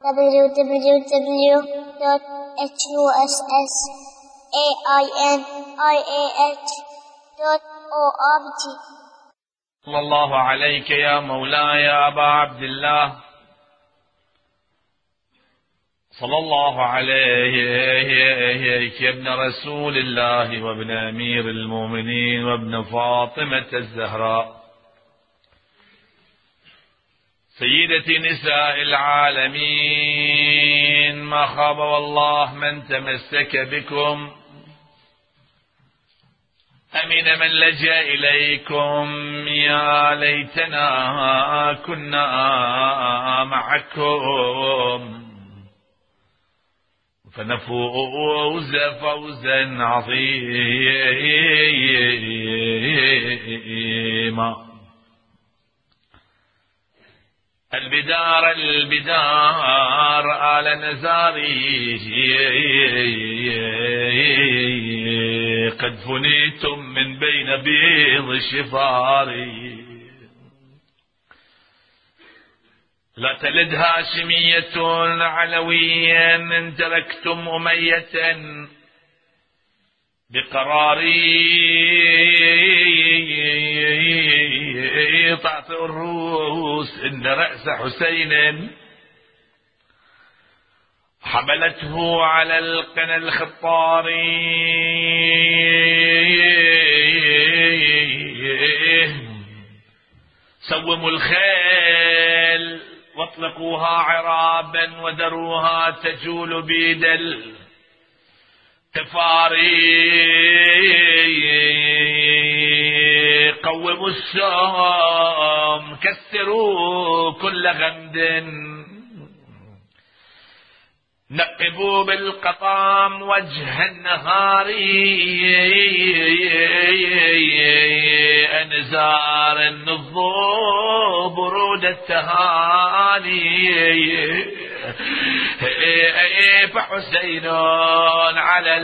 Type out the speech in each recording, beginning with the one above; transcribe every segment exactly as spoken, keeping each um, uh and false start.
w w w dot huss ainih dot org. صلى الله عليك يا مولاي يا أبا عبد الله، صلى الله عليك يا ابن رسول الله وابن أمير المؤمنين وابن فاطمة الزهراء سيدة نساء العالمين. ما خاب والله من تمسك بكم، أمن من لجأ إليكم. يا ليتنا كنا معكم فنفوز فوزا عظيما. البدار البدار آل نزاري قد فنيتم من بين بيض الشفار. لا تلد هاشمية علويا إن تركتم أمية بقراري تعطي الروس إن رأس حسين حملته على القنا الخطاري. سوموا الخيل واطلقوها عرابا ودروها تجول بيد التفاري. قوموا السهم كسروا كل غمد، نقبوا بالقطام وجه النهار. أنزار النضو برود التهاني. فحسين على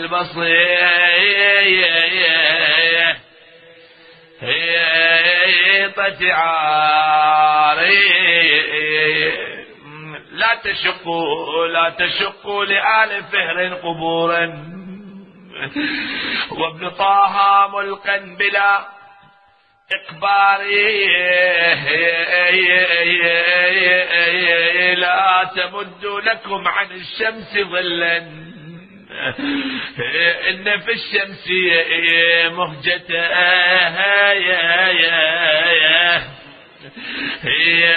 البسيطة عاري. لا تشقوا لا تشقوا لآل فهر قبورا، وابن طه ملقا بلا إقبار. لا تمدوا لكم عن الشمس ظلا، إن في الشمس مهجتها هي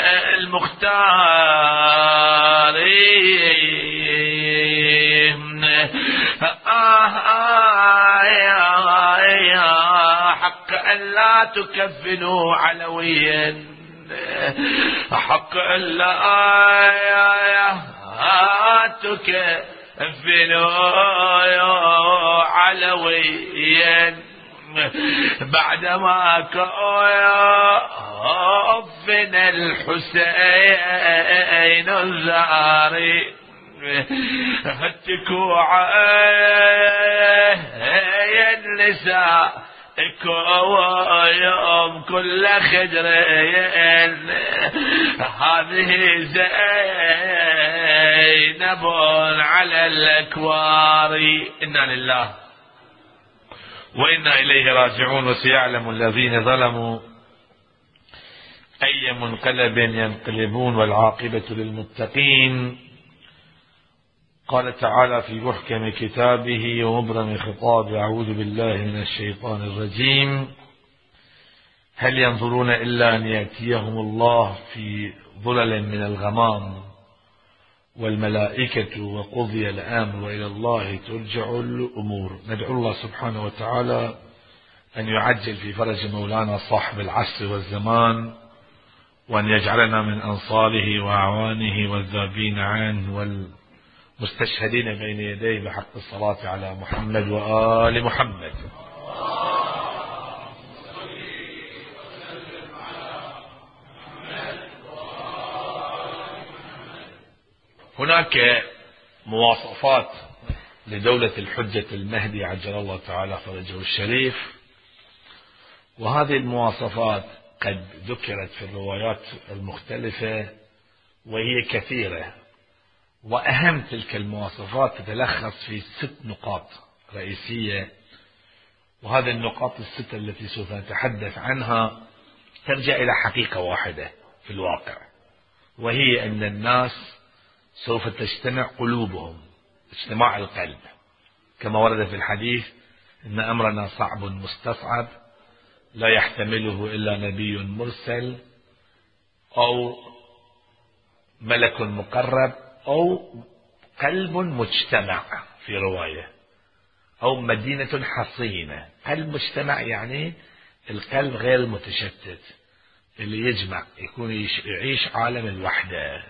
المختار. آه آه يا حق أن لا تكفنوا علويا، حق أن لا تكفنوا علويا بعدما كفن الحسين الزهري. هتكوا عين النساء يوم كل خدرين. هذه زينب على الأكوار. إنا لله وإنا إليه راجعون. وسيعلم الذين ظلموا أي منقلب ينقلبون والعاقبة للمتقين. قال تعالى في محكم كتابه ومبرم خطابه: أعوذ بالله من الشيطان الرجيم. هل ينظرون إلا أن يأتيهم الله في ظلل من الغمام والملائكة وقضي الأمر وإلى الله ترجع الأمور. ندعو الله سبحانه وتعالى أن يعجل في فرج مولانا صاحب العصر والزمان، وأن يجعلنا من أنصاره وأعوانه والذابين عنه والمستشهدين بين يديه بحق الصلاة على محمد وآل محمد. هناك مواصفات لدولة الحجة المهدي عجل الله تعالى فرجه الشريف، وهذه المواصفات قد ذكرت في الروايات المختلفة وهي كثيرة، وأهم تلك المواصفات تتلخص في ست نقاط رئيسية، وهذه النقاط الستة التي سوف نتحدث عنها ترجع إلى حقيقة واحدة في الواقع، وهي أن الناس سوف تجتمع قلوبهم، اجتماع القلب، كما ورد في الحديث: إن أمرنا صعب مستصعب لا يحتمله إلا نبي مرسل أو ملك مقرب أو قلب مجتمع في رواية، أو مدينة حصينة. قلب مجتمع يعني القلب غير المتشتت اللي يجمع، يكون يعيش عالم الوحدة.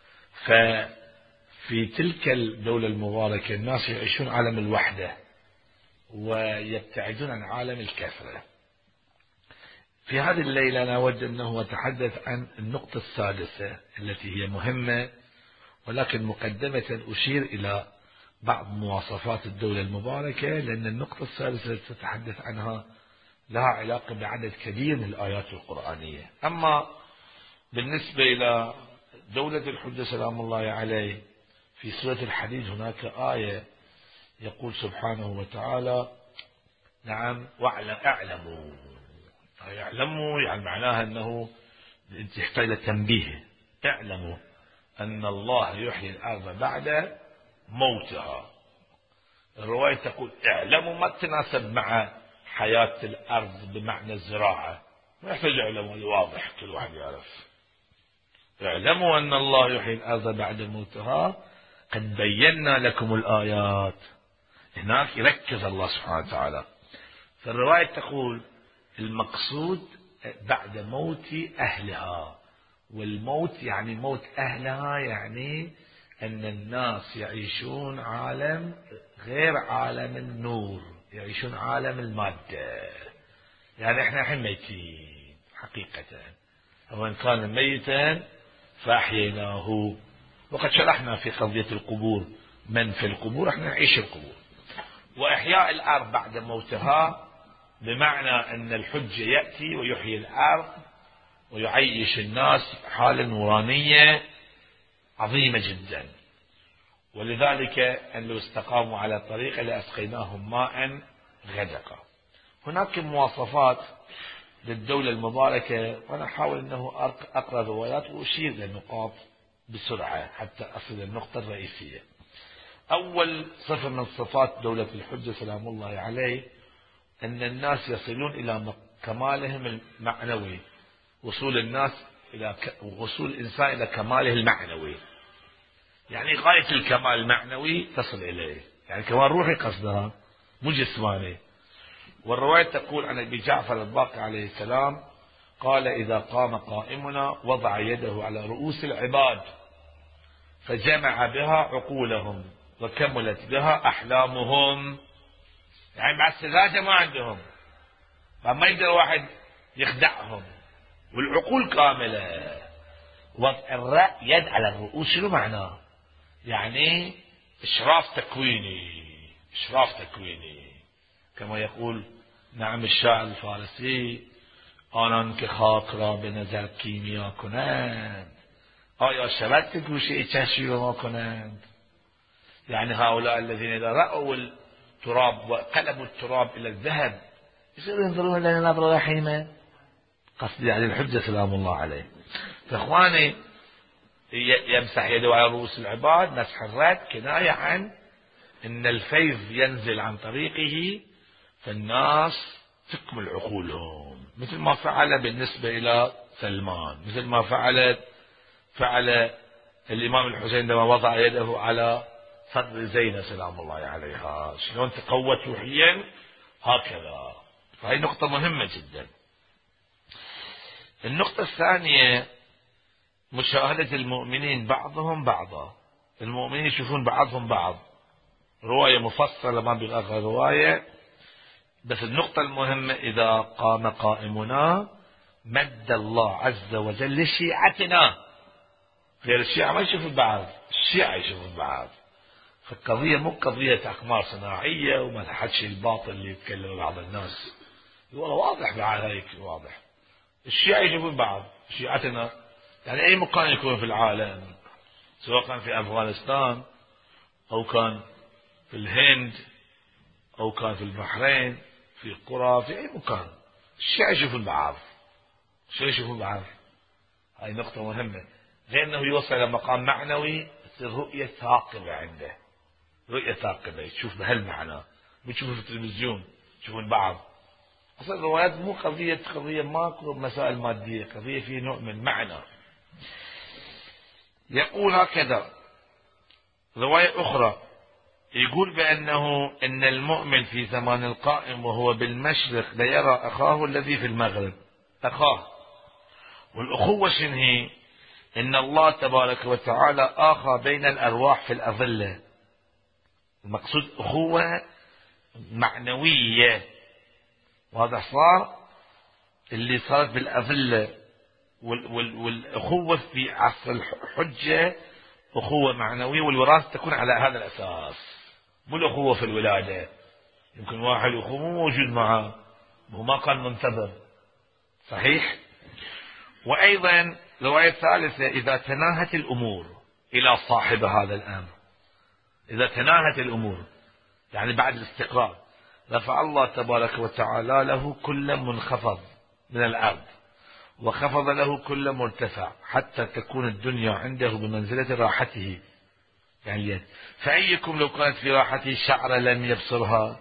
ففي تلك الدولة المباركة الناس يعيشون عالم الوحدة ويبتعدون عن عالم الكثرة. في هذه الليلة أنا أود أنه أتحدث عن النقطة السادسة التي هي مهمة، ولكن مقدمة أشير إلى بعض مواصفات الدولة المباركة، لأن النقطة السادسة التي تتحدث عنها لها علاقة بعدد كبير من الآيات القرآنية. أما بالنسبة إلى دولة الحجة سلام الله عليه، في سورة الحديد هناك آية يقول سبحانه وتعالى: نعم واعلموا. يعلموا يعني معناها أنه يحتاج إلى تنبيه. اعلموا أن الله يحيي الأرض بعد موتها. الرواية تقول اعلموا، ما تناسب مع حياة الأرض بمعنى الزراعة، ما يحتاج اعلموا، واضح كل واحد يعرف. اعلموا أن الله يحيي الأرض بعد موتها قد بينا لكم الآيات. هناك يركز الله سبحانه وتعالى. فالرواية تقول المقصود بعد موت أهلها، والموت يعني موت أهلها يعني أن الناس يعيشون عالم غير عالم النور، يعيشون عالم المادة. يعني احنا الحين ميتين حقيقة، ومن كان ميتا فأحييناه. وقد شرحنا في قضية القبور من في القبور، احنا نعيش القبور. وإحياء الأرض بعد موتها بمعنى أن الحج يأتي ويحيي الأرض ويعيش الناس حالة نورانية عظيمة جدا. ولذلك أن لو استقاموا على طريقة لأسقيناهم ماء غدقا. هناك مواصفات للدولة المباركة، وأنا أحاول أنه أقرأ روايات وأشير للنقاط بسرعة حتى أصل النقطة الرئيسية. أول صفة من صفات دولة الحجة سلام الله عليه أن الناس يصلون إلى كمالهم المعنوي، وصول الناس إلى ك... وصول الإنسان إلى كماله المعنوي، يعني غاية الكمال المعنوي تصل إليه، يعني كمال روحي قصدها مو جسماني. والرواية تقول عن أبي جعفر الباقر عليه السلام قال: إذا قام قائمنا وضع يده على رؤوس العباد فجمع بها عقولهم وكملت بها أحلامهم. يعني بعد السذاجة ما عندهم، فما يقدر واحد يخدعهم، والعقول كاملة. وضع يد على الرؤوس شنو معناه؟ يعني إشراف تكويني، إشراف تكويني، كما يقول نعم الشاعر الفارسي: آنان که خاک را به نظر کیمیا کنند آیا شود که گوشه چشمی ما کنند. يعني هؤلاء الذين إذا رأوا التراب وقلبوا التراب إلى الذهب يصيروا ينظرون لنا نظرة رحيمة. قصدي يعني الحجة سلام الله عليه. فإخواني يمسح يده على رؤوس العباد، مسح الرد كناية عن أن الفيض ينزل عن طريقه، فالناس تكمل عقولهم، مثل ما فعل بالنسبة إلى سلمان، مثل ما فعلت فعل الإمام الحسين عندما وضع يده على صدر زينب سلام الله عليها، شلون تقوت روحيا هكذا. فهي نقطة مهمة جدا. النقطة الثانية مشاهدة المؤمنين بعضهم بعضا، المؤمنين يشوفون بعضهم بعض. رواية مفصلة ما بغير رواية، بس النقطة المهمة إذا قام قائمنا مد الله عز وجل لشيعتنا. غير الشيعة ما يشوفون بعض، الشيعة يشوفون بعض. فالقضية مو قضية أقمار صناعية وما حدش الباطل اللي يتكلم بعض الناس، والله واضح بعد هيك واضح. الشيعة يشوفون بعض، شيعتنا يعني أي مكان يكون في العالم سواء كان في أفغانستان أو كان في الهند أو كان في البحرين، في قرى، في أي مكان، الشيعة يشوفون بعض. شو يشوفون بعض؟ هاي نقطة مهمة. غير أنه يوصل إلى مقام معنوي، تصير رؤية ثاقبة عنده، رؤية ثاقبة، تشوف بهالمعنى، بتشوفه في التلفزيون، تشوفون بعض. أصلا الروايات مو قضية قضية ماكو مسائل مادية، قضية في نوع من معنى. يقول هكذا رواية أخرى، يقول بأنه إن المؤمن في زمان القائم وهو بالمشرق ليرى أخاه الذي في المغرب، أخاه. والأخوة شنهي؟ إن الله تبارك وتعالى آخى بين الأرواح في الأظلة. المقصود أخوة معنوية، وهذا صار اللي صارت بالأظلة. والأخوة في عصر الحجة أخوة معنوية، والوراثة تكون على هذا الأساس، مو الأخوة في الولادة. يمكن واحد أخوه مو موجود معه، هو ما كان منتظر، صحيح. وأيضا رواية ثالثة، إذا تناهت الأمور إلى صاحب هذا الأمر، إذا تناهت الأمور يعني بعد الاستقرار، رفع الله تبارك وتعالى له كل منخفض من الأرض، وخفض له كل مرتفع، حتى تكون الدنيا عنده بمنزلة راحته. يعني فأيكم لو كانت في راحته شعرة لم يبصرها.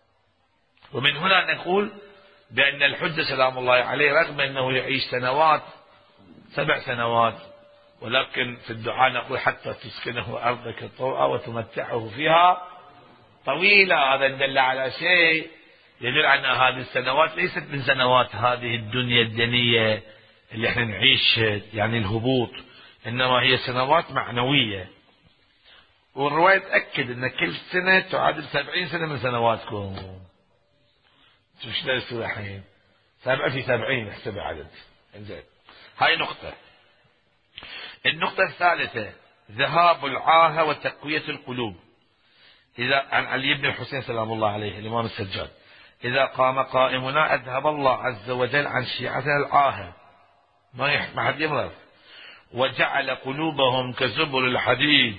ومن هنا نقول بأن الحجة سلام الله عليه رغم أنه يعيش سنوات، سبع سنوات، ولكن في الدعاء نقول حتى تسكنه أرضك طوعا وتمتعه فيها طويلة. هذا دل على شيء يدل على أن هذه السنوات ليست من سنوات هذه الدنيا الدنية اللي احنا نعيش يعني الهبوط، إنما هي سنوات معنوية. والرواية تأكد أن كل سنة تعادل سبعين سنة من سنواتكم. شو درسوا الحين؟ سبعة في سبعين احسب عدد. انزين، هاي نقطة. النقطة الثالثة، ذهاب العاهة وتقوية القلوب. إذا عن علي بن الحسين سلام الله عليه الإمام السجاد، إذا قام قائمنا أذهب الله عز وجل عن شيعتنا العاهة، ما ما حد يمرض، وجعل قلوبهم كزبر الحديد،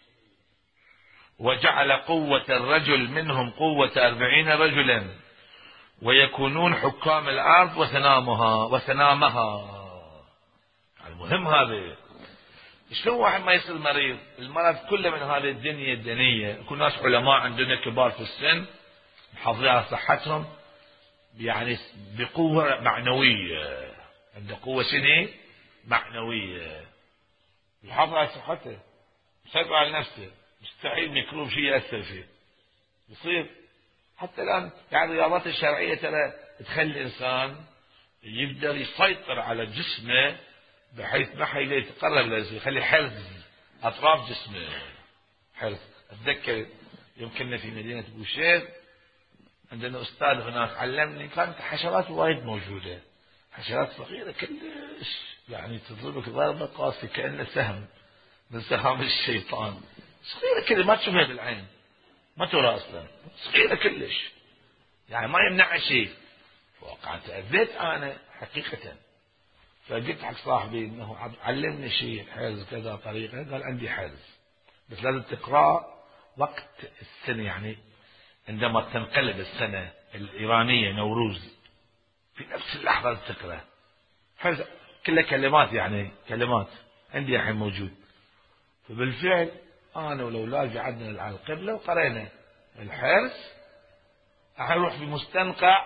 وجعل قوة الرجل منهم قوة أربعين رجلا، ويكونون حكام الأرض وسنامها وسنامها. المهم هذا. شلون واحد ما يصير مريض؟ المرض كله من هذه الدنيا الدنية. يكون ناس علماء عندنا كبار في السن محافظين على صحتهم يعني بقوة معنوية، عنده قوة سنة معنوية، يحافظ على صحته، يسيطر على نفسه، مستحيل ميكروب شيء يأثر فيه. يصير حتى الآن يعني الرياضات الشرعية ترى تخلي الإنسان يقدر يسيطر على جسمه بحيث ما حيقدر يتقرب له، يخلي حرز أطراف جسمه، حرز. أتذكر يمكننا في مدينة بوشير عندنا أستاذ هناك علمني، كانت حشرات وايد موجودة، حشرات صغيرة كلش يعني تضربك ضربة قاسية كأنه سهم من سهام الشيطان، صغيرة كده ما تشوفها بالعين، ما ترى أصلا، صغيرة كلش يعني ما يمنع شيء. وقعت تأذيت أنا حقيقة، فقلت حق صاحبي انه علمني شيء حرز كذا طريقه، قال عندي حرز بس لازم تقرا وقت السنه، يعني عندما تنقلب السنه الايرانيه نوروز في نفس اللحظه تقرا حرز كلها كلمات، يعني كلمات عندي الحين موجود. فبالفعل انا والاولاد قعدنا على القبله وقرينا الحرز، اروح في مستنقع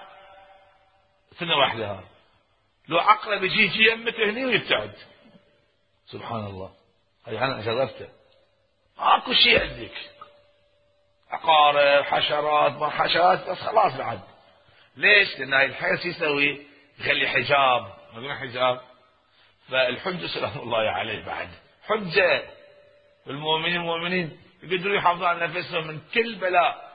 سنه واحده، لو عقرب يجي يجي يمته هني ويبتعد. سبحان الله، هاي انا جربته، ماكو شيء عندك، عقارب حشرات ما حشرات بس خلاص بعد. ليش؟ لان هاي الحرس يسوي يخلي حجاب، ما حجاب. فالحجة سلام الله عليه بعد حجة، والمؤمنين المؤمنين يقدروا يحافظوا على نفسهم من كل بلاء.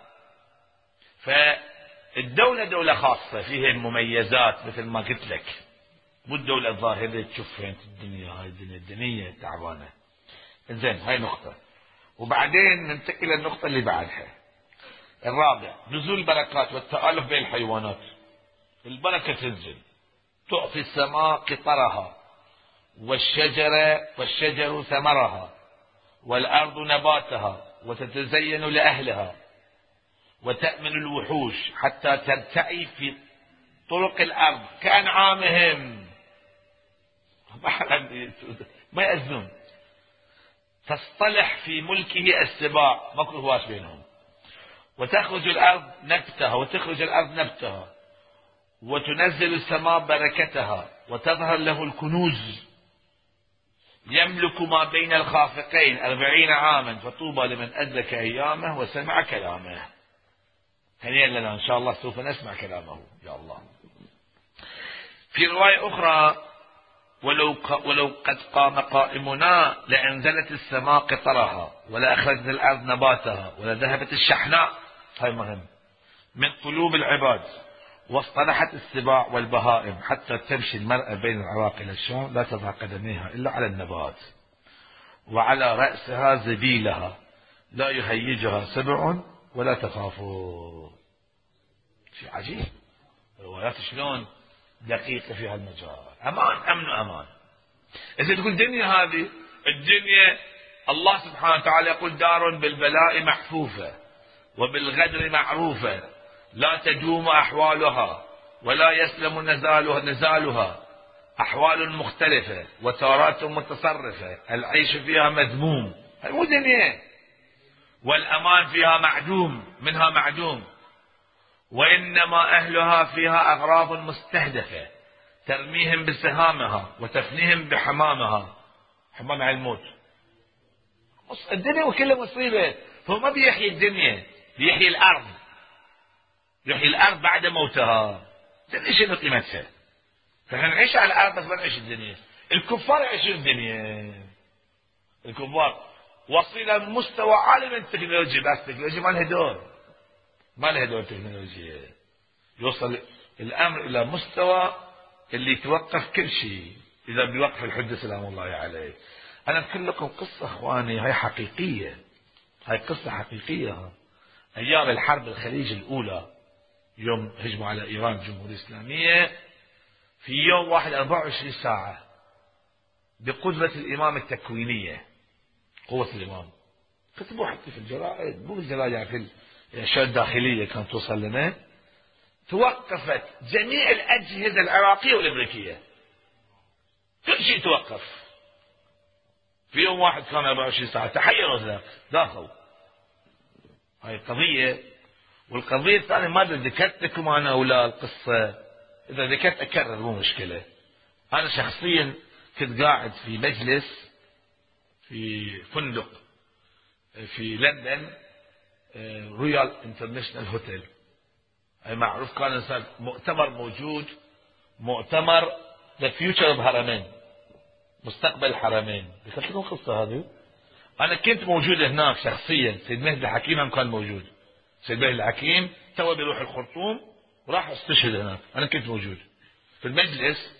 فالدولة دولة خاصة فيها المميزات مثل ما قلت لك، مو الدولة الظاهرة تشوف فين الدنيا، هاي الدنيا الدنيا تعبانة. زين، هاي نقطة. وبعدين ننتقل للنقطة اللي بعدها، الرابع، نزول البركات والتآلف بين الحيوانات. البركة تنزل، تعطي السماء قطرها، والشجرة والشجر ثمرها، والأرض نباتها وتتزين لأهلها وتأمن الوحوش حتى ترتعي في طرق الأرض كأنعامهم، ما يأذون، تصطلح في ملكه السباع، ماكو هواش بينهم، وتخرج الأرض نبتها وتخرج الأرض نبتها، وتنزل السماء بركتها، وتظهر له الكنوز، يملك ما بين الخافقين أربعين عاما، فطوبى لمن أدرك أيامه وسمع كلامه. هنيئا لنا إن شاء الله سوف نسمع كلامه يا الله. في رواية أخرى: ولو ولو قد قام قائمنا لأنزلت السماء قطرها ولأخرجت الأرض نباتها ولذهبت الشحناء، هاي مهم، من قلوب العباد، واصطلحت السباع والبهائم، حتى تمشي المرأة بين العراق إلى الشام لا تضع قدميها إلا على النبات، وعلى رأسها زبيلها لا يهيجها سبع ولا تخافوا. شيء عجيب، روايات شلون دقيقة في هالمجال. أمان، أمن وأمان. إذا تقول الدنيا هذه الدنيا، الله سبحانه وتعالى يقول: دار بالبلاء محفوفة وبالغدر معروفة، لا تدوم أحوالها ولا يسلم نزالها نزالها، أحوال مختلفة وتارات متصرفة، العيش فيها مذموم، هاي مو دنيا، والأمان فيها معدوم، منها معدوم، وإنما أهلها فيها أغراض مستهدفة ترميهم بسهامها وتفنيهم بحمامها. حمام على الموت. الدنيا وكلها مصيبة، فهو ما بيحيي الدنيا، بيحيي الأرض، يحيي الأرض بعد موتها. الدنيا شنو قيمتها؟ فإحنا نعيش على الأرض بس ما نعيش الدنيا. الكفار يعيشون الدنيا، الكفار وصل مستوى عالي من التكنولوجيا، بس التكنولوجيا ما لها دور، ما لها دور التكنولوجيا. يوصل الأمر إلى مستوى اللي يتوقف كل شيء إذا بيوقف الحجة سلام الله عليه. أنا أذكر لكم قصة إخواني، هاي حقيقية، هاي قصة حقيقية. أيام الحرب الخليج الأولى، يوم هجموا على إيران الجمهورية الإسلامية، في يوم واحد أربعة وعشرين ساعة بقدرة الإمام التكوينية، قوة الإمام، كتبوا حتى في الجرائد، مو بالجرائد يعني في الأشياء الداخلية كانت توصل لنا، توقفت جميع الأجهزة العراقية والأمريكية، كل شيء توقف في يوم واحد، كان أربعة وعشرين ساعة، تحيروا ذاك داخل. هاي قضية. والقضية الثانية ما أدري ذكرت لكم أنا ولا القصة، إذا ذكرت أكرر مو مشكلة. أنا شخصيا كنت قاعد في مجلس في فندق في لندن، رويال انترناشونال هوتيل، أي معروف، كان صار مؤتمر موجود، مؤتمر ذا فيوتشر بهرمين، مستقبل الحرمين. ذكرت لكم القصة هذه. أنا كنت موجود هناك شخصيا، سيد مهدي الحكيم هم كان موجود. سيد مهدي الحكيم تو بيروح الخرطوم وراح استشهد هناك، أنا كنت موجود في المجلس.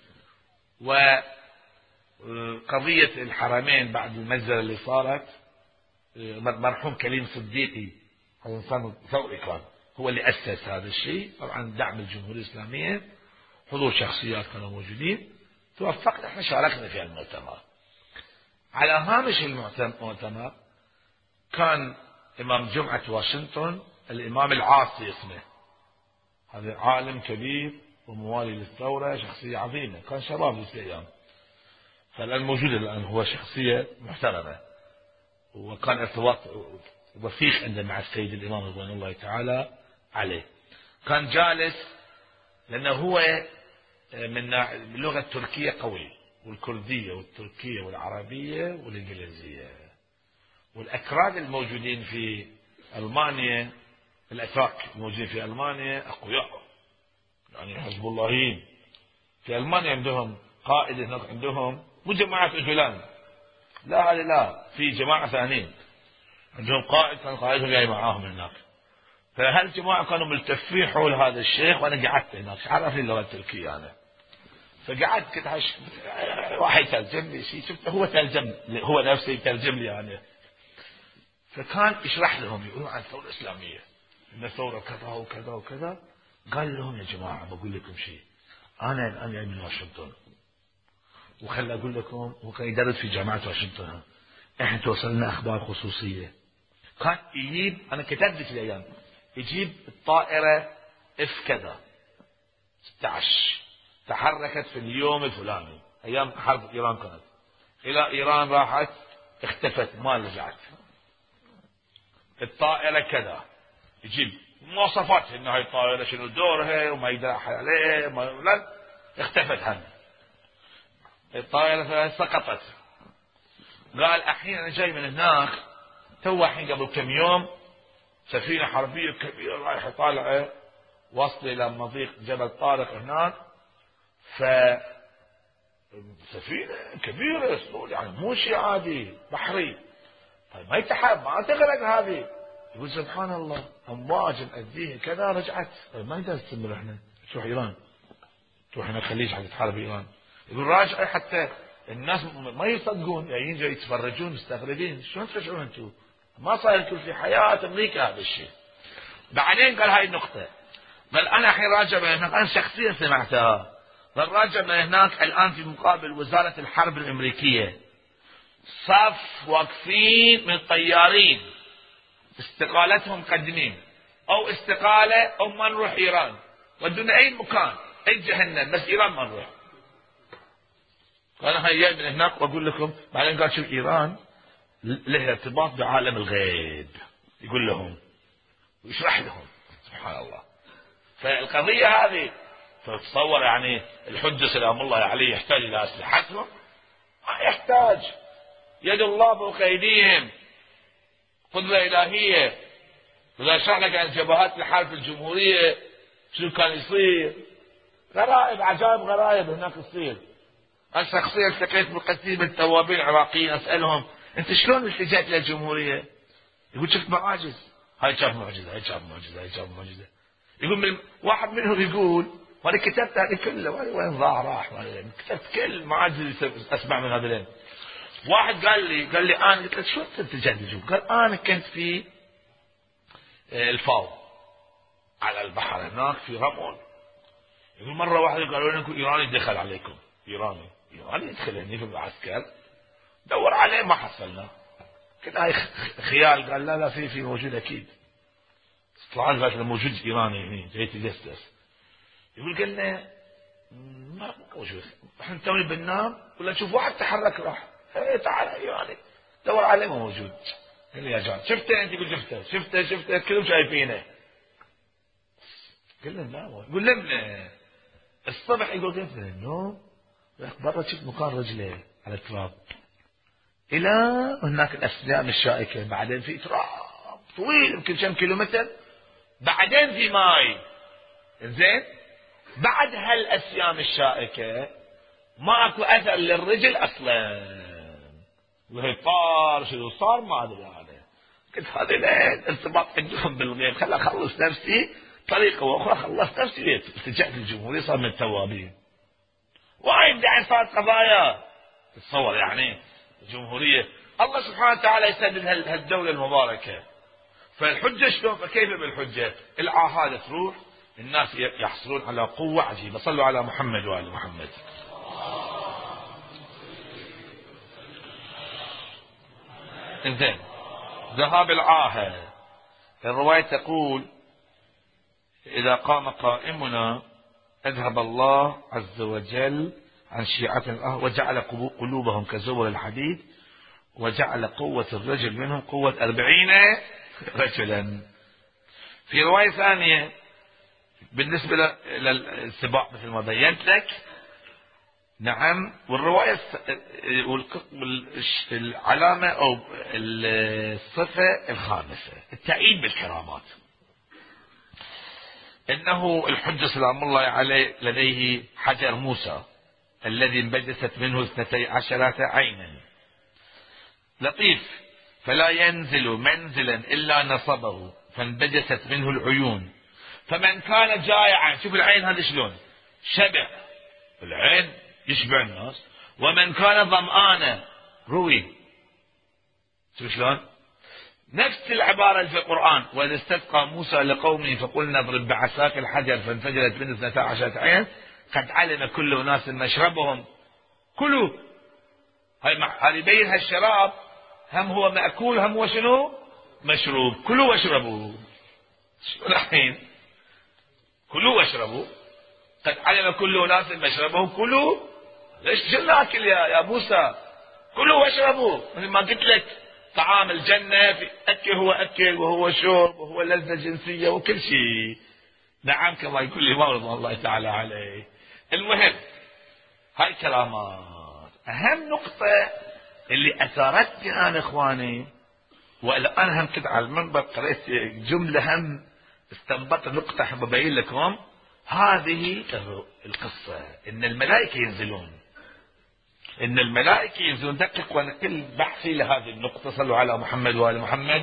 وقضية الحرمين بعد المجزرة اللي صارت، مرحوم كليم صديقي هذا إنسان ثوري كان، هو اللي أسس هذا الشيء، طبعا دعم الجمهورية الإسلامية، حضور شخصيات كانوا موجودين، توفقنا احنا شاركنا في المؤتمر. على هامش المؤتمر كان إمام جمعة واشنطن الإمام العاصي اسمه، هذا عالم كبير وموالي للثورة، شخصية عظيمة، كان شباب في الأيام، فالآن موجود الآن، هو شخصية محترمة، وكان ارتباط وثيق عنده مع السيد الإمام رضوان الله تعالى عليه. كان جالس لأنه هو من اللغة التركية قوي، والكردية والتركية والعربية والإنجليزية. والأكراد الموجودين في ألمانيا، الأتراك الموجودين في ألمانيا أقوياء، يعني حزب اللهيين في ألمانيا عندهم قائد هناك، عندهم مو جماعة الجولان، لا هذه لا، في جماعة ثانيين عندهم قائد كان قائدهم جاي معاهم هناك. فهالجماعة كانوا ملتفين حول هذا الشيخ، وأنا قعدت هناك، عرفني اللغة التركية أنا، فقعدت كنت هش... واحد يترجم لي شيء، شفت هو ترجم، هو نفسه يترجم لي يعني. فكان يشرح لهم، يقولون عن الثورة الإسلامية إن الثورة كذا وكذا وكذا. قال لهم: يا جماعة بقول لكم شيء، أنا الآن جاي من واشنطن، وخلي أقول لكم، هو كان يدرس في جامعة واشنطن، احنا توصلنا اخبار خصوصيه. كان يجيب، انا كتبت في الايام، يجيب الطائره اف كذا ستة عشر تحركت في اليوم الفلاني، ايام حرب ايران كانت، الى ايران راحت اختفت ما رجعت. الطائره كذا، يجيب مواصفات ان هاي الطائره شنو دورها وما يدرى عليه ما لا، اختفت هم. الطائره سقطت، قال الحين انا جاي من هناك تو الحين قبل كم يوم سفينه حربيه كبيره رايحه طالعه واصله الى مضيق جبل طارق هناك، ف سفينه كبيره يعني مو شيء عادي بحري، طيب ما يتحب ما تغرق هذه. يقول سبحان الله امواج مأديها كذا رجعت، طيب ما نقدر نستمر احنا، تروح ايران تروح هنا الخليج حق تحارب ايران. يقول راجع حتى الناس ما يصدقون، جايين جاي يتفرجون مستغربين، شلون تشعرون انتم؟ ما صار لكم في حياه امريكا هذا الشيء. بعدين قال هاي النقطه، بل انا الحين راجع من هناك، انا شخصيا سمعتها، بل راجع من هناك الان في مقابل وزاره الحرب الامريكيه صف واقفين من طيارين استقالتهم مقدمين، او استقاله او ما نروح ايران، ودنا اي مكان اي جهنم بس ايران ما نروح. انا هاي من هناك واقول لكم. بعدين قال شوف ايران له ارتباط بعالم الغيب، يقول لهم ويشرح لهم سبحان الله. فالقضيه هذه تتصور يعني الحجه سلام الله عليه يحتاج الى اسلحتهم؟ ما يحتاج، يد الله فوق ايديهم، قدره الهيه. واذا شرح لك عن جبهات الحرب في الجمهوريه شنو كان يصير، غرائب عجائب غرائب هناك تصير. انا شخصيا التقيت بالكثير من التوابين العراقيين اسالهم انت شلون التجأت الى الجمهوريه؟ يقول شفت معاجز، هاي شاف معجزه هاي شاف معجزه هاي شاف معجزه. يقول من واحد منهم يقول وانا كتبت هذه كله وين ضاع راح، كتبت كل معاجز اسمع من هذين. واحد قال لي قال لي انا قلت له شو التجأت للجمهوريه؟ قال انا كنت في الفاو على البحر هناك في رمل. يقول مره واحده قالوا لكم ايراني دخل عليكم، ايراني ايراني يدخل هني في العسكر، دور عليه ما حصلنا، كده هاي خيال. قال لا لا في في موجود اكيد. طلعت قالت له موجود ايراني هني جاي يتجسس. يقول قلنا ما موجود، احنا توني بننام ولا نشوف واحد تحرك راح ايه تعال ايراني دور عليه ما موجود. قال لي يا جان شفته انت؟ يقول شفته شفته شفته كلهم شايفينه. قلنا لا، يقول لنا الصبح يقول قلت من النوم برا شفت مكان رجله على التراب، الى هناك الاسلام الشائكه، بعدين في تراب طويل يمكن كم كيلومتر، بعدين في ماي. زين بعد هالاسيام الشائكه ما اكو اثر للرجل اصلا، وهي طار شنو صار ما ادري انا. قلت هذا لين ارتباط عندهم بالغيب، خل اخلص نفسي طريقه واخرى، خلصت نفسي اتجهت للجمهوريه صار من التوابين. وايد يعني صارت قضايا تتصور يعني الجمهوريه الله سبحانه وتعالى يسدد هالدوله المباركه. فالحجه شلون؟ فكيف بالحجه؟ العاهات تروح، الناس يحصلون على قوه عجيبه. صلوا على محمد وال محمد. انزين ذهاب العاهه، الروايه تقول اذا قام قائمنا اذهب الله عز وجل عن شيعتنا وجعل قلوبهم كزبر الحديد وجعل قوة الرجل منهم قوة أربعين رجلا. في رواية ثانية بالنسبة للسباق مثل ما بينت لك، نعم، والرواية العلامة أو الصفة الخامسة التأييد بالكرامات، إنه الحجة سلام الله عليه لديه حجر موسى الذي انبجست منه اثنتي عشرة عينا لطيف، فلا ينزل منزلا إلا نصبه فانبجست منه العيون، فمن كان جائعا، شوف العين هذا شلون شبع، العين يشبع الناس، ومن كان ظمآنا روي، شوف شلون نفس العبارة في القرآن. وإذ استسقى موسى لقومه فقلنا اضرب بعصاك الحجر فانفجرت منه اثنتا عشرة عين قد علم كل أناس مشربهم كلوا. هاي هاي يبين هالشراب هم هو مأكول هم هو شنو مشروب. كلوا واشربوا. شو الحين كلوا واشربوا، قد علم كل ناس مشربهم كلوا. ليش شو ناكل يا يا موسى؟ كلوا واشربوا. مثل ما قلت لك طعام الجنة في أكل، هو أكل وهو شرب وهو لذة جنسية وكل شيء. نعم كما يقول لي رضوان الله تعالى عليه. المهم هاي كلامات. أهم نقطة اللي أثارتني أنا إخواني، والآن هم كنت على المنبر قرأت جملة هم استنبطت نقطة أحب أبين لكم. هذه القصة إن الملائكة ينزلون، إن الملائكة ينزلون. دقق وأنا كل بحثي لهذه النقطة. صلوا على محمد وآل محمد.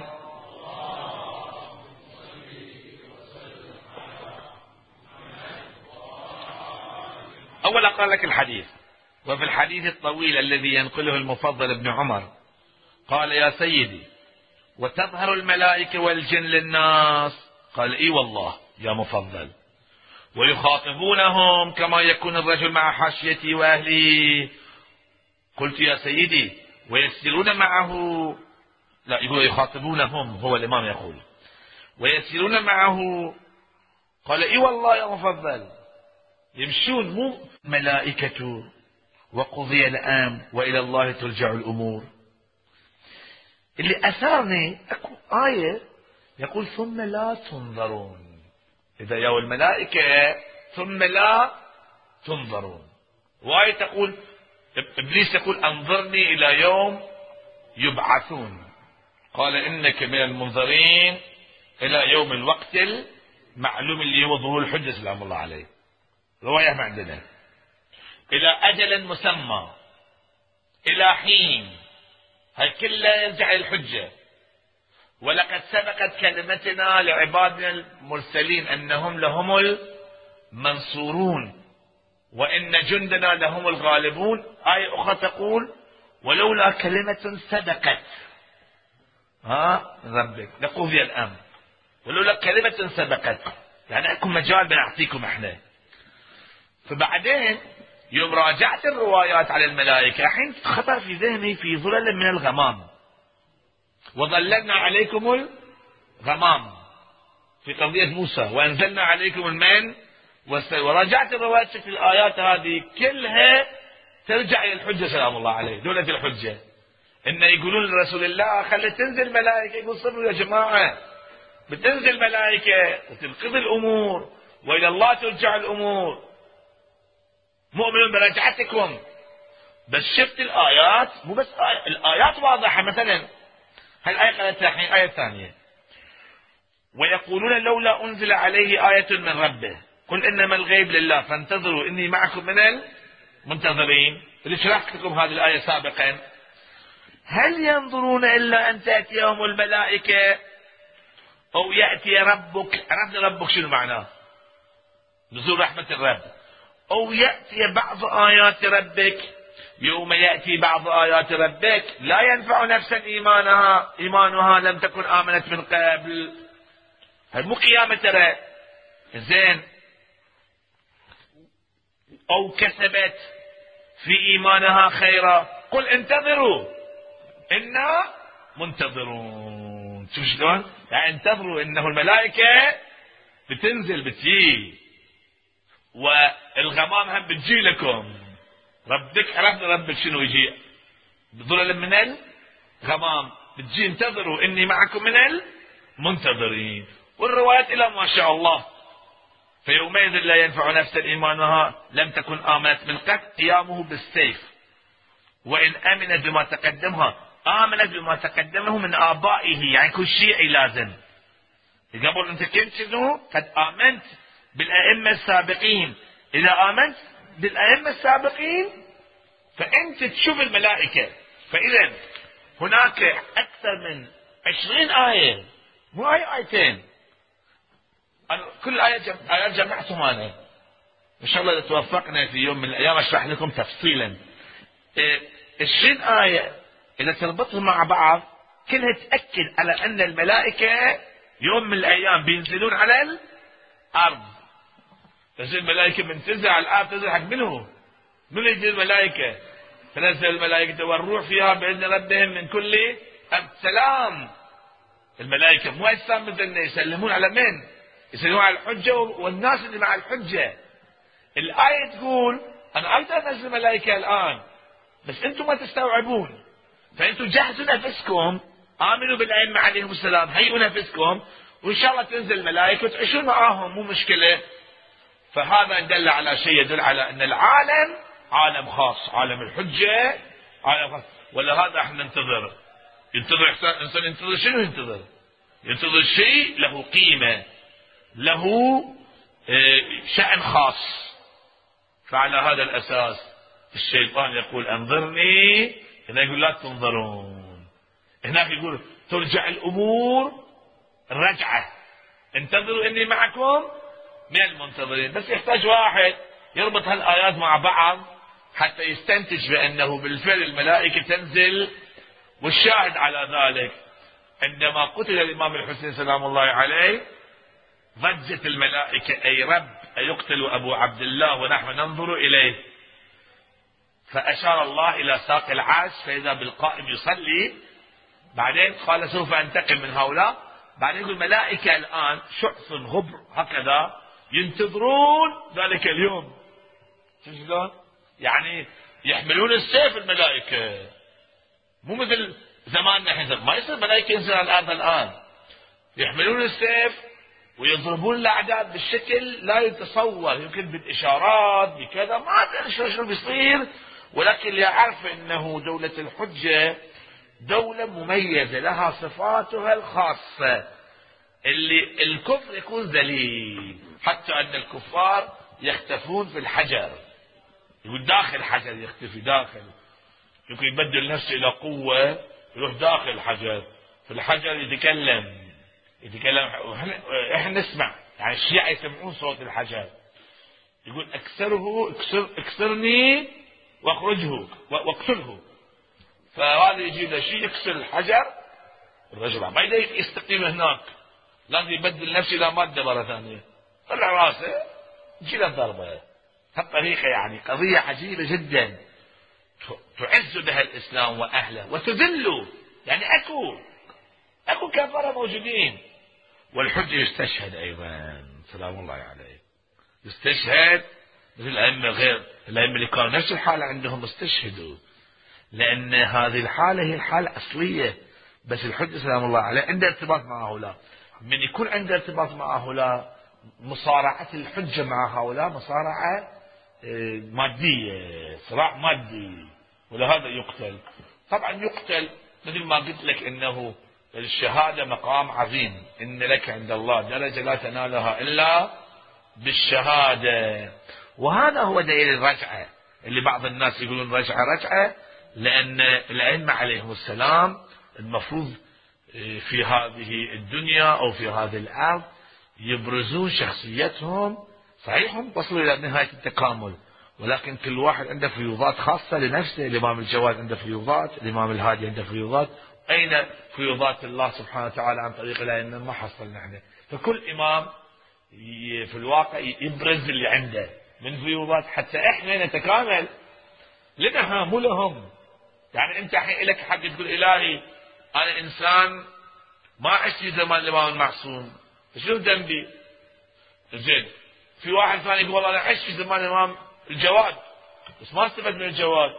أول أقرأ لك الحديث. وفي الحديث الطويل الذي ينقله المفضل ابن عمر قال: يا سيدي، وتظهر الملائكة والجن للناس؟ قال: اي والله يا مفضل، ويخاطبونهم كما يكون الرجل مع حاشيته واهله. قلت: يا سيدي، ويسيرون معه؟ لا، يقول يخاطبونهم، هو الامام يقول ويسيرون معه. قال: اي والله يا مفضل، يمشون مو ملائكته. وقضي الامر والى الله ترجع الامور. اللي اثارني اكو آية يقول: ثم لا تنظرون. اذا يا الملائكة ثم لا تنظرون. وآية تقول، ابليس يقول: انظرني الى يوم يبعثون. قال: انك من المنظرين الى يوم الوقت المعلوم اللي هو ظهور الحجة سلام الله عليه. رواية ما عندنا. الى اجل مسمى، الى حين. هاي كلها يرجع للحجة. ولقد سبقت كلمتنا لعبادنا المرسلين انهم لهم المنصورون وان جندنا لهم الغالبون. آية اخرى تقول: ولولا كلمة سبقت ها ربك لقضي الامر. ولولا كلمة سبقت، يعني اكو مجال بنعطيكم احنا. فبعدين يوم راجعت الروايات على الملائكة، حين خطر في ذهني في ظلل من الغمام، وظللنا عليكم الغمام في قضية موسى، وأنزلنا عليكم المن والسلوى. وراجعت الروايات في الآيات هذه كلها ترجع إلى الحجة سلام الله عليه، دولة الحجة. إن يقولون لرسول الله: خلي تنزل ملائكة. يقول: صبروا يا جماعة، بتنزل ملائكة وتنقضي الأمور وإلى الله ترجع الأمور. مؤمن برجعتكم. بس شفت الآيات، مو بس آية، الآيات واضحة. مثلا هالآية قالتها الحين آية ثانية: ويقولون لولا أنزل عليه آية من ربه قل إنما الغيب لله فانتظروا إني معكم من المنتظرين. اللي شرحت لكم هذه الآية سابقا. هل ينظرون إلا أن تأتيهم الملائكة أو يأتي ربك؟ عرفنا ربك شنو معناه؟ نزول رحمة الرب. أو يأتي بعض آيات ربك. يوم يأتي بعض آيات ربك لا ينفع نفسا إيمانها إيمانها لم تكن آمنت من قبل. هاي مو قيامة ترى. زين. أو كسبت في إيمانها خيرا قل انتظروا إنا منتظرون. شوف شلون؟ يعني انتظروا، إنه الملائكة بتنزل بتجي، والغمام هم بتجي لكم. ربك عرفنا ربك شنو يجي بظلل من الغمام بتجي. انتظروا إني معكم من المنتظرين. والروايات إلى ما شاء الله. فيومئذ لا ينفع نفسا إيمانها لم تكن آمنت من قبل قيامه بالسيف وإن آمنت بما تقدمها آمنت بما تقدمه من آبائه. يعني كل شيعي لازم قبل أنت كنت شنو؟ قد آمنت بالأئمة السابقين. إذا آمنت بالأئمة السابقين فأنت تشوف الملائكة. فإذا هناك أكثر من عشرين آية، مو آية آيتين. أنا كل آية جم... آيات جمعتهم أنا. إن شاء الله إذا توفقنا في يوم من الأيام أشرح لكم تفصيلا. عشرين آية إذا تربطهم مع بعض كلها تأكد على أن الملائكة يوم من الأيام بينزلون على الأرض. بس الملائكة من تنزل على الأرض تنزل حق منه؟ من يجي الملائكة؟ تنزل الملائكة والروح فيها بإذن ربهم من كل السلام. الملائكة مو أجسام مثلنا، يسلمون على من؟ يسلمون على الحجة والناس اللي مع الحجة. الآية تقول أنا أقدر أنزل ملائكة الآن، بس أنتم ما تستوعبون، فأنتم جهزوا نفسكم، آمنوا بالأئمة عليهم السلام، هيئوا نفسكم، وإن شاء الله تنزل الملائكة وتعيشون معاهم، مو مشكلة. فهذا دل على شيء، يدل على أن العالم عالم خاص، عالم الحجة عالم خاص. ولهذا احنا ننتظر، ينتظر إنسان، ينتظر شنو؟ ينتظر ينتظر شيء له قيمة، له شأن خاص. فعلى هذا الأساس الشيطان يقول أنظرني، هنا يقول لا تنظرون، هناك يقول ترجع الأمور الرجعة، انتظروا إني معكم من المنتظرين. بس يحتاج واحد يربط هالآيات مع بعض حتى يستنتج بأنه بالفعل الملائكة تنزل. والشاهد على ذلك عندما قتل الإمام الحسين سلام الله عليه ضجت الملائكة أي رب أيقتل أبو عبد الله ونحن ننظر إليه، فأشار الله إلى ساق العرش فإذا بالقائم يصلي. بعدين قال سوف أنتقم من هؤلاء. بعدين يقول الملائكة الآن شعث غبر هكذا ينتظرون ذلك اليوم. شلون؟ يعني يحملون السيف الملائكة، مو مثل زماننا احنا، ما يصير ملائكة ينزل على الأرض الآن، يحملون السيف ويضربون الأعداء بالشكل لا يتصور، يمكن بالإشارات بكذا، ما أدري شو شو بيصير. ولكن يعرف أنه دولة الحجة دولة مميزة لها صفاتها الخاصة، اللي الكفر يكون ذليل، حتى أن الكفار يختفون في الحجر، يقول داخل الحجر يختفي داخل، يمكن يبدل نفسه إلى قوة يروح داخل الحجر، في الحجر يتكلم يتكلم احنا نسمع، يعني الشيعة يسمعون صوت الحجر، يقول اكسره اكسر اكسرني واخرجه واقتله. فهذا يجي له شيء يكسر الحجر، الرجل ما يقدر يستقيم هناك، لازم يبدل نفسه الى ماده مره ثانيه، طلع راسه يجي له ضربه. هالطريقه يعني قضيه عجيبه جدا تعز بها الاسلام واهله وتذله، يعني اكو اكو كفره موجودين. والحجه يستشهد ايضا سلام الله عليه، يستشهد مثل الائمه غير الائمه اللي كانوا نفس الحاله عندهم استشهدوا، لان هذه الحاله هي الحاله الاصليه. بس الحجه سلام الله عليه عنده ارتباط مع هؤلاء، من يكون عنده ارتباط مع هؤلاء مصارعه الحجه مع هؤلاء مصارعه ماديه، صراع مادي، ولهذا يقتل. طبعا يقتل مثل ما قلت لك انه الشهاده مقام عظيم، ان لك عند الله درجه لا تنالها الا بالشهاده. وهذا هو دليل الرجعه، اللي بعض الناس يقولون رجعه رجعه، لان الائمه عليهم السلام المفروض في هذه الدنيا او في هذه الارض يبرزون شخصيتهم. صحيح هم وصلوا الى نهايه التكامل، ولكن كل واحد عنده فيوضات خاصه لنفسه. الامام الجواد عنده فيوضات، الامام الهادي عنده فيوضات. اين فيوضات الله سبحانه وتعالى عن طريق الائمه؟ ما حصلنا احنا. فكل امام في الواقع يبرز اللي عنده من فيوضات حتى احنا نتكامل لنا، مو لهم. يعني انت الحين لك حق تقول الهي انا انسان ما عشت في زمان الامام المعصوم، شنو ذنبي؟ زين في واحد ثاني يقول والله انا عشت في زمان الامام الجواد بس ما استفدت من الجواد.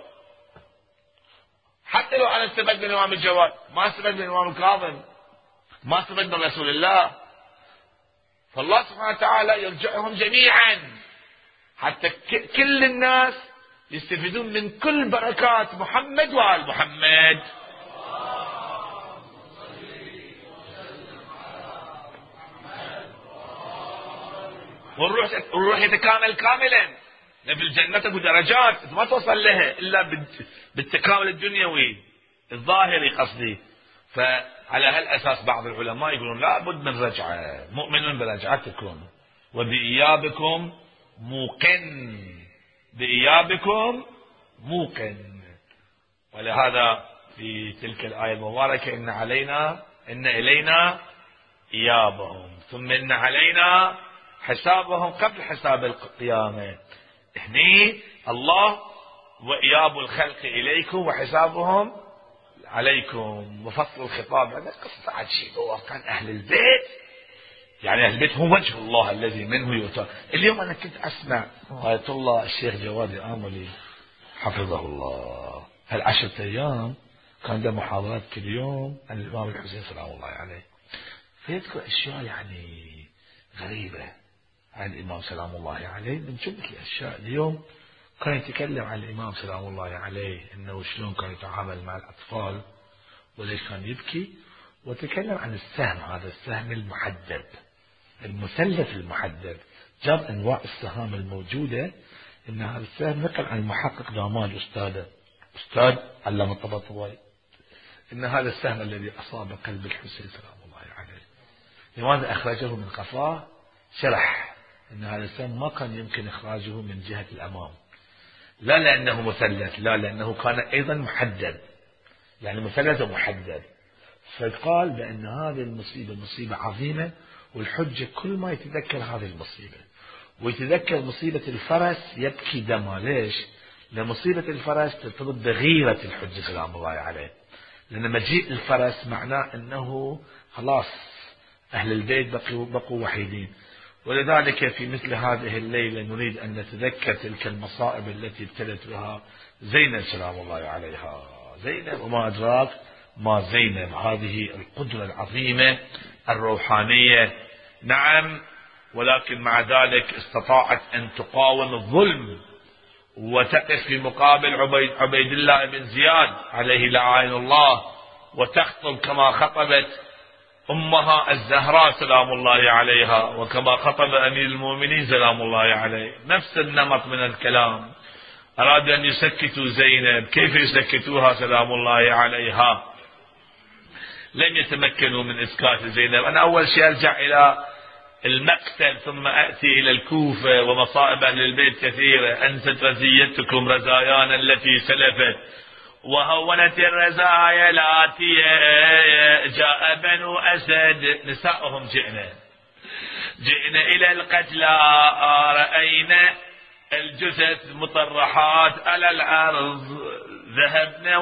حتى لو انا استفدت من الامام الجواد ما استفدت من الامام الكاظم، ما استفدت من رسول الله. فالله سبحانه وتعالى يرجعهم جميعا حتى كل الناس يستفيدون من كل بركات محمد وآل محمد. والروح والروح يتكامل كاملا. في الجنة ابو درجات ما توصل لها الا بالتكامل الدنيوي الظاهري قصدي. فعلى هالاساس بعض العلماء يقولون لا بد من رجعه، مؤمن برجعتكم وبإيابكم موقن، بإيابكم موقن. ولهذا في تلك الآية المباركة إن علينا إن إلينا إيابهم ثم إن علينا حسابهم قبل حساب القيامة. هني الله وإياب الخلق إليكم وحسابهم عليكم وفصل الخطاب، هذا قصة عجيبة. وكان أهل البيت، يعني أهل البيت هو وجه الله الذي منه يؤتى. اليوم أنا كنت أسمع آية الله الشيخ جواد آملي حفظه الله هالعشرة أيام كان له محاضرات كل يوم عن الإمام الحسين سلام الله عليه، فيذكر أشياء يعني غريبة عن الإمام سلام الله عليه. من جملة الأشياء اليوم كان يتكلم عن الإمام سلام الله عليه إنه شلون كان يتعامل مع الأطفال وليش كان يبكي، وتكلم عن السهم، هذا السهم المحدد، المثلث المحدد، جاب أنواع السهام الموجودة. إن هذا السهم نقل عن المحقق دامان أستاذه أستاذ علامة الطباطبائي إن هذا السهم الذي أصاب قلب الحسين سلام الله عليه لماذا أخرجه من قفاه؟ شرح إن هذا السهم ما كان يمكن إخراجه من جهة الأمام، لا لأنه مثلث، لا لأنه كان أيضا محدد، يعني مثلث محدد. فقال بأن هذه المصيبة مصيبة عظيمة، والحجة كل ما يتذكر هذه المصيبة ويتذكر مصيبة الفرس يبكي دمه. ليش؟ لأن مصيبة الفرس ترتبط بغيرة الحجة سلام الله عليه، لأن مجيء الفرس معناه أنه خلاص أهل البيت بقوا, بقوا وحيدين. ولذلك في مثل هذه الليلة نريد أن نتذكر تلك المصائب التي ابتلت بها زينب سلام الله عليها. زينب وما أدراك ما زينب، هذه القدرة العظيمة الروحانية. نعم، ولكن مع ذلك استطاعت أن تقاوم الظلم وتقف في مقابل عبيد, عبيد الله بن زياد عليه لعائن الله، وتخطب كما خطبت أمها الزهراء سلام الله عليها، وكما خطب أمير المؤمنين سلام الله عليه. نفس النمط من الكلام. أراد أن يسكتوا زينب، كيف يسكتوها سلام الله عليها؟ لم يتمكنوا من إسكات زينب. أنا أول شيء أرجع إلى المقتل ثم أتي إلى الكوفة ومصائب أهل البيت كثيرة. أنست رزيتكم رزايانا التي سلفت وهونت الرزايا الآتية، جاء بنو أسد نساؤهم جئنا جئنا إلى القتلى، رأينا الجثث مطرحات على الأرض، ذهبنا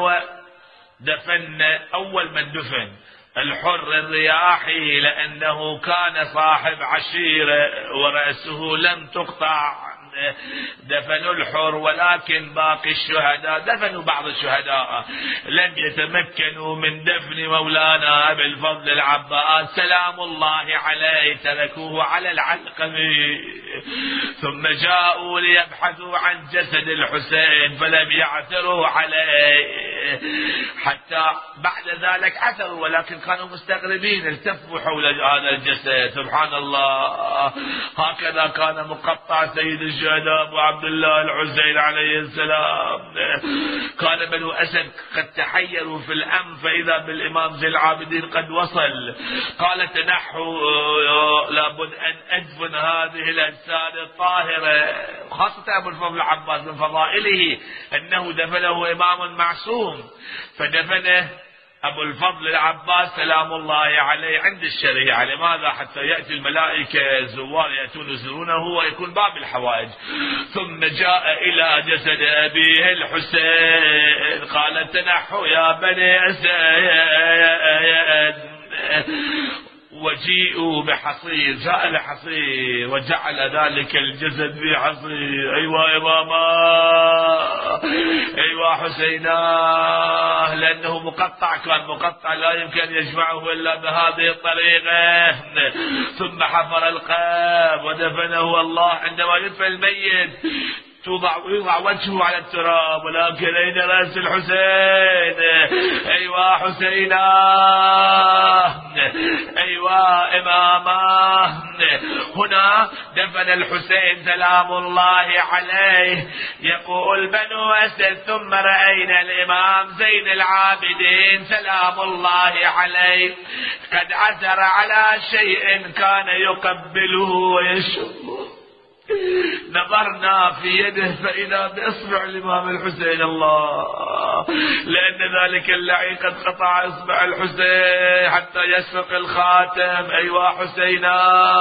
ودفنا. أول من دفن الحر الرياحي لأنه كان صاحب عشيرة ورأسه لم تقطع، دفنوا الحر. ولكن باقي الشهداء دفنوا بعض الشهداء لم يتمكنوا من دفن مولانا أبي الفضل العباس سلام الله عليه، تركوه على العلقم. ثم جاءوا ليبحثوا عن جسد الحسين فلم يعثروا عليه، حتى بعد ذلك عثروا ولكن كانوا مستغربين، التفوا حول هذا الجسد. سبحان الله، هكذا كان مقطع سيد الشهداء أبو عبد الله الحسين عليه السلام. كان بنو أسد قد تحيروا في الأمر فإذا بالإمام زين العابدين قد وصل. قال تنحوا، لابد أن أدفن هذه الأجساد الطاهرة. خاصة أبو الفضل العباس من فضائله أنه دفنه إمام معصوم، فدفنه أبو الفضل العباس سلام الله عليه عند الشريعة. لماذا؟ حتى يأتي الملائكة الزوار يأتون يزورونه ويكون باب الحوائج. ثم جاء إلى جسد أبيه الحسين قال تنحوا يا بني أسد، وجيئوا بحصير. جاء بحصير وجعل ذلك الجسد في حصير. أيوة إماما، أيوة حسينا، لأنه مقطع، كان مقطع لا يمكن أن يجمعه إلا بهذه الطريقة. ثم حفر القبر ودفنه. الله عندما يدفن الميت توضع ويضع وجهه على التراب، ولكن أين رأس الحسين؟ أيوة حسينا، أيوة إماما. هنا دفن الحسين سلام الله عليه. يقول بنو أسد ثم رأينا الإمام زين العابدين سلام الله عليه قد عثر على شيء كان يقبله ويشمه. نظرنا في يده فإذا بإصبع الإمام الحسين. الله، لأن ذلك اللعين قد قطع إصبع الحسين حتى يسفق الخاتم. أيوة حسينا.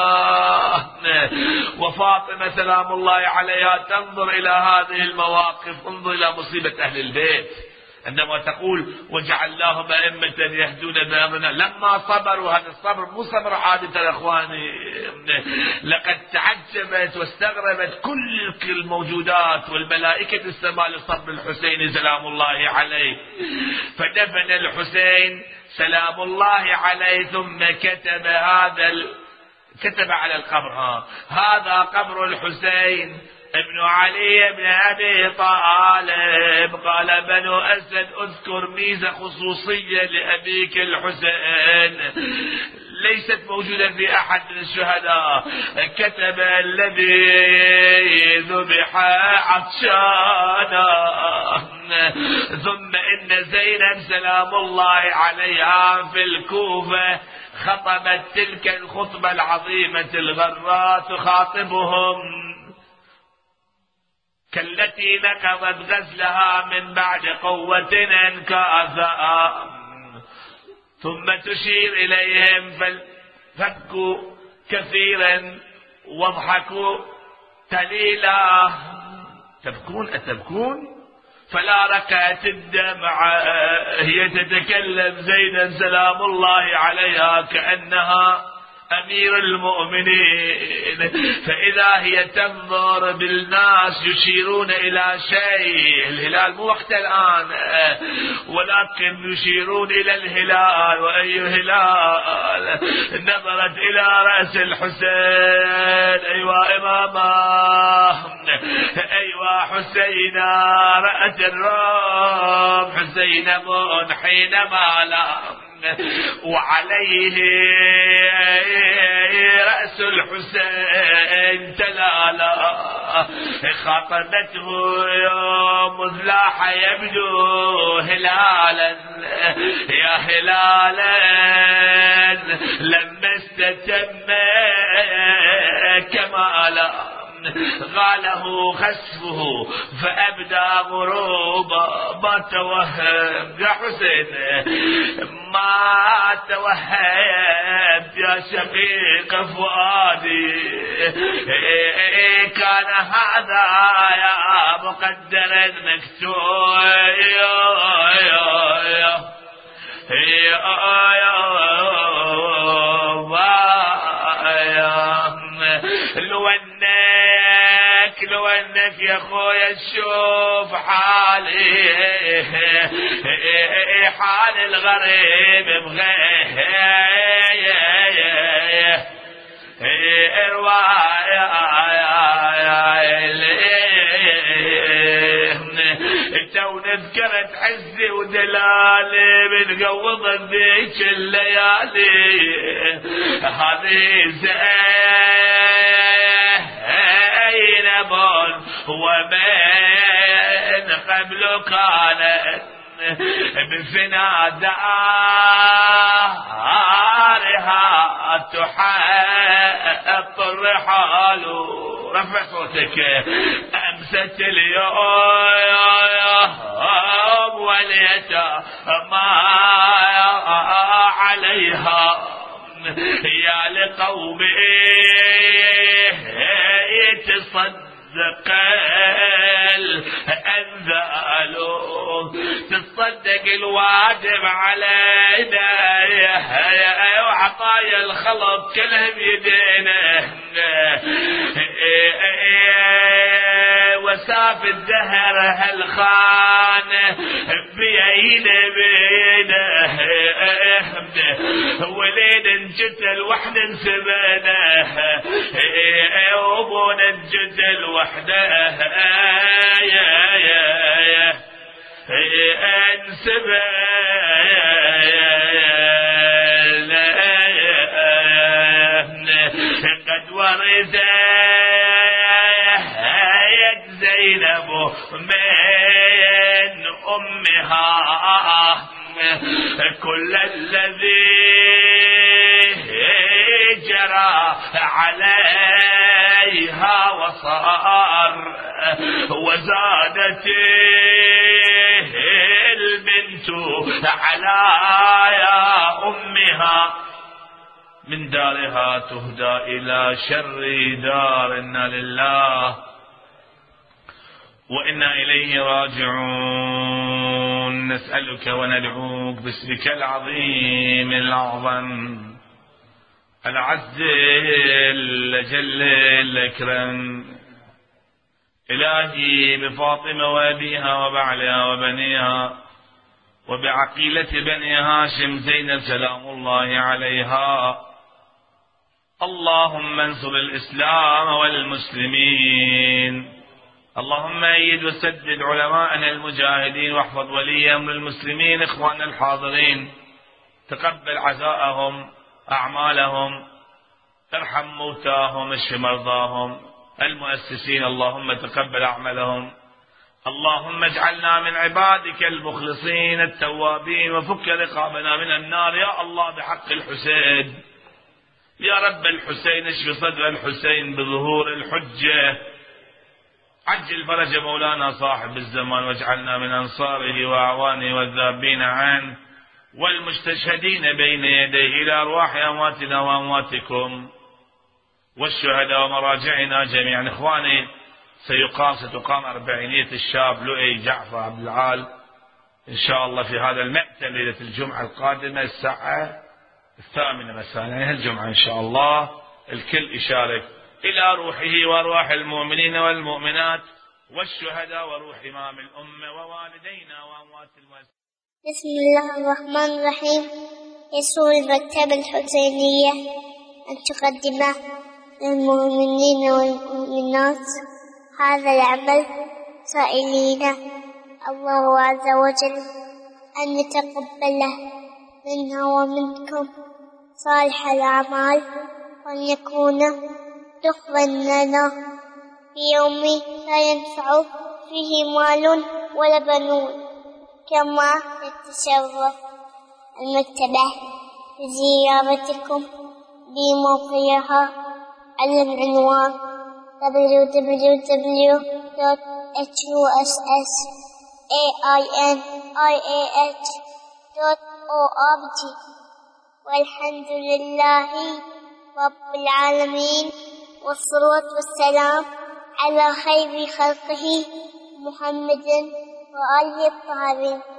وفاطمة سلام الله عليها تنظر إلى هذه المواقف. انظر إلى مصيبة أهل البيت. عندما تقول وجعلناهم أئمة يهدون بأمرنا، لما صبروا، هذا الصبر مو صبر عادة يا اخواني، لقد تعجبت واستغربت كل الموجودات والملائكة السماء لصبر الحسين سلام الله عليه، فدفن الحسين سلام الله عليه ثم كتب هذا ال... كتب على القبر ها هذا قبر الحسين ابن علي بن أبي طالب. قال بنو أسد اذكر ميزة خصوصية لأبيك الحسين ليست موجودة في أحد من الشهداء. كتب الذي ذبح عطشانا ثم إن زينب سلام الله عليها في الكوفة خطبت تلك الخطبة العظيمة الغراء تخاطبهم كالتي نقضت غزلها من بعد قوة أنكاثا، ثم تشير إليهم فبكوا كثيرا واضحكوا قليلا. تبكون أتبكون؟ فلا ركعت الدمع. هي تتكلم زينب سلام الله عليها كأنها أمير المؤمنين، فإذا هي تنظر بالناس يشيرون إلى شيء، الهلال مو وقت الآن، ولكن يشيرون إلى الهلال، وأي هلال؟ نظرت إلى رأس الحسين، أيوة إمامه، أيوة حسينا رأس الرب، حسين حينما لا وعليه رأس الحسين تلالا. خاطبته يوم ذلاح يبدو هلالا، يا هلالا لما استتم كمالا غاله خسفه فأبدى غروبا. ما توهم يا حسين، ما توهمت يا شقيق فؤادي، كان هذا يا مقدر مكتوب. لو انك لو انك يا خويا تشوف حالي، حال الغريب بغير تو نذكرت عزي ودلالي بنقوض ذيك الليالي. هذه زينب ومن قبل كانت بفنا دارها تحط الرحال. رفع صوتك. أمست اليوم وليتما عليها يا لقومي يتصدق الأنذال، تصدق الواجب علينا وعطايا الخلط كلهم يدينا. وساف الدهر هالخان بيينا بينا، ولين انجتل وحنا انسبنا، وابونا انجتل وحنا انسبنا. قد ورثت زينب من أمها كل الذي جرى عليها وصار، وزادت البنت على يا أمها من دارها تهدى إلى شر دار. إنا لله وإنا إليه راجعون. الراحمون نسألك وندعوك باسمك العظيم الأعظم العز الجل الأكرم إلهي بفاطمة وأبيها وبعلها وبنيها وبعقيلة بني هاشم زينب سلام الله عليها، اللهم انصر الإسلام والمسلمين، اللهم أيد وسدد علماءنا المجاهدين واحفظ ولي أمر المسلمين إخواننا الحاضرين، تقبل عزاءهم أعمالهم، ارحم موتاهم، اشف مرضاهم، المؤسسين اللهم تقبل أعمالهم، اللهم اجعلنا من عبادك المخلصين التوابين وفك رقابنا من النار يا الله بحق الحسين، يا رب الحسين اشف صدر الحسين بظهور الحجة، عجل فرج مولانا صاحب الزمان واجعلنا من أنصاره وأعوانه والذابين عنه والمستشهدين بين يديه إلى أرواح أمواتنا وأمواتكم والشهداء ومراجعنا جميعا. إخواني سيقام ستقام أربعينية الشاب لؤي جعفر عبد العال إن شاء الله في هذا المقتل ليلة الجمعة القادمة الساعة الثامنة مساء، يعني الجمعة إن شاء الله الكل يشارك، إلى روحه وأرواح المؤمنين والمؤمنات والشهداء وروح إمام الأمة ووالدينا وأموات المسلمين. بسم الله الرحمن الرحيم. يسر المكتبة الحسينية أن تقدم للمؤمنين والمؤمنات هذا العمل سائلين الله عز وجل أن يتقبله منا ومنكم صالح الأعمال، وأن يكون دخلا لنا في يوم لا ينفع فيه مال ولا بنون. كما تتشرف المكتبة بزيارتكم بموقعها على العنوان دبليو دبليو دبليو دوت إتش يو إس إس إيه آي إن آي إيه إتش دوت أو آر جي. والحمد لله رب العالمين، والصلاة والسلام على خير خلقه محمد وآله الطاهرين.